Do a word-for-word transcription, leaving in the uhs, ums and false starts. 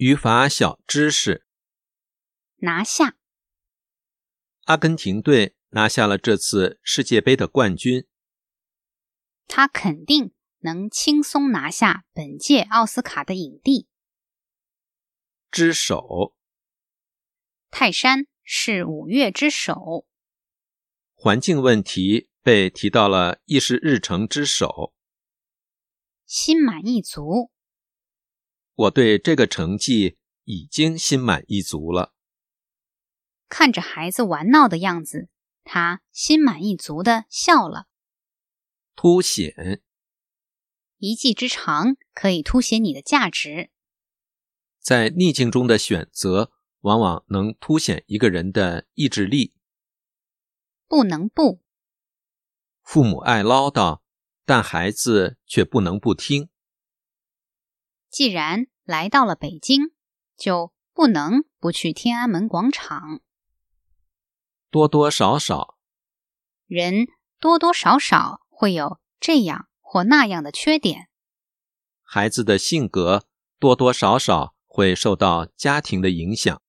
语法小知识。 拿下。 阿根廷队拿下了这次世界杯的冠军。 他肯定能轻松拿下本届奥斯卡的影帝。 之首。 泰山是五岳之首。 环境问题被提到了议事日程之首。 心满意足。 我对这个成绩已经心满意足了。 看着孩子玩闹的样子，他心满意足地笑了。 凸显。 一技之长可以凸显你的价值。 在逆境中的选择往往能凸显一个人的意志力。 不能不。 父母爱唠叨，但孩子却不能不听。 既然来到了北京，就不能不去天安门广场。 多多少少。 人多多少少会有这样或那样的缺点。 孩子的性格多多少少会受到家庭的影响。